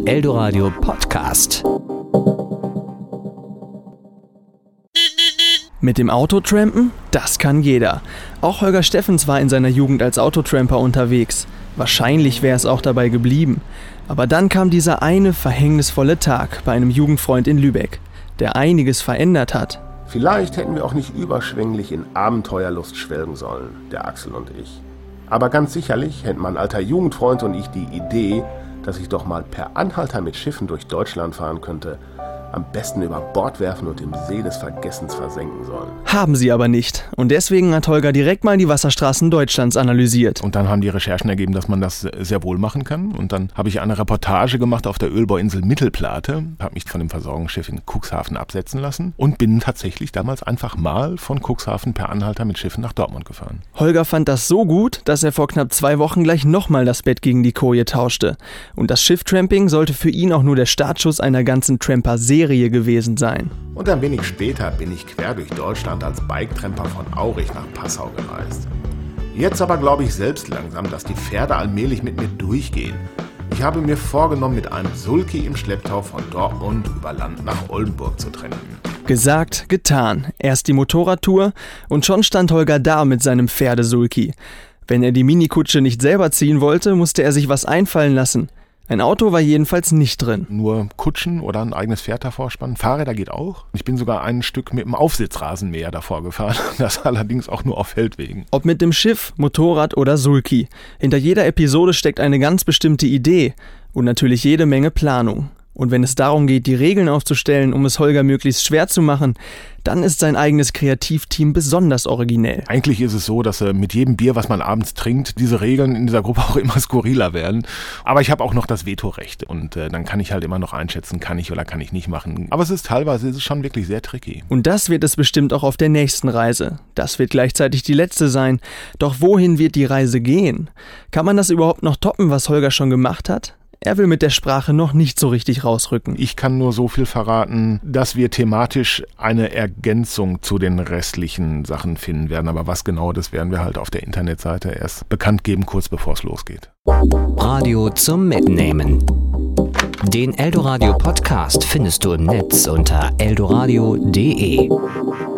Eldoradio Podcast. Mit dem Auto trampen? Das kann jeder. Auch Holger Steffens war in seiner Jugend als Autotramper unterwegs. Wahrscheinlich wäre es auch dabei geblieben. Aber dann kam dieser eine verhängnisvolle Tag bei einem Jugendfreund in Lübeck, der einiges verändert hat. Vielleicht hätten wir auch nicht überschwänglich in Abenteuerlust schwelgen sollen, der Axel und ich. Aber ganz sicherlich hätten mein alter Jugendfreund und ich die Idee, dass ich doch mal per Anhalter mit Schiffen durch Deutschland fahren könnte, am besten über Bord werfen und im See des Vergessens versenken sollen. Haben sie aber nicht. Und deswegen hat Holger direkt mal die Wasserstraßen Deutschlands analysiert. Und dann haben die Recherchen ergeben, dass man das sehr wohl machen kann. Und dann habe ich eine Reportage gemacht auf der Ölbohrinsel Mittelplate, habe mich von dem Versorgungsschiff in Cuxhaven absetzen lassen und bin tatsächlich damals einfach mal von Cuxhaven per Anhalter mit Schiffen nach Dortmund gefahren. Holger fand das so gut, dass er vor knapp 2 Wochen gleich nochmal das Bett gegen die Koje tauschte. Und das Schifftramping sollte für ihn auch nur der Startschuss einer ganzen Tramper-Serie gewesen sein. Und ein wenig später bin ich quer durch Deutschland als Biketramper von Aurich nach Passau gereist. Jetzt aber glaube ich selbst langsam, dass die Pferde allmählich mit mir durchgehen. Ich habe mir vorgenommen, mit einem Sulky im Schlepptau von Dortmund über Land nach Oldenburg zu trennen. Gesagt, getan. Erst die Motorradtour und schon stand Holger da mit seinem Pferdesulky. Wenn er die Minikutsche nicht selber ziehen wollte, musste er sich was einfallen lassen. Ein Auto war jedenfalls nicht drin. Nur Kutschen oder ein eigenes Pferd davor spannen. Fahrräder geht auch. Ich bin sogar ein Stück mit dem Aufsitzrasenmäher davor gefahren. Das allerdings auch nur auf Feldwegen. Ob mit dem Schiff, Motorrad oder Sulky. Hinter jeder Episode steckt eine ganz bestimmte Idee und natürlich jede Menge Planung. Und wenn es darum geht, die Regeln aufzustellen, um es Holger möglichst schwer zu machen, dann ist sein eigenes Kreativteam besonders originell. Eigentlich ist es so, dass mit jedem Bier, was man abends trinkt, diese Regeln in dieser Gruppe auch immer skurriler werden. Aber ich habe auch noch das Vetorecht und dann kann ich halt immer noch einschätzen, kann ich oder kann ich nicht machen. Aber teilweise ist es schon wirklich sehr tricky. Und das wird es bestimmt auch auf der nächsten Reise. Das wird gleichzeitig die letzte sein. Doch wohin wird die Reise gehen? Kann man das überhaupt noch toppen, was Holger schon gemacht hat? Er will mit der Sprache noch nicht so richtig rausrücken. Ich kann nur so viel verraten, dass wir thematisch eine Ergänzung zu den restlichen Sachen finden werden. Aber was genau, das werden wir halt auf der Internetseite erst bekannt geben, kurz bevor es losgeht. Radio zum Mitnehmen. Den Eldoradio Podcast findest du im Netz unter eldoradio.de.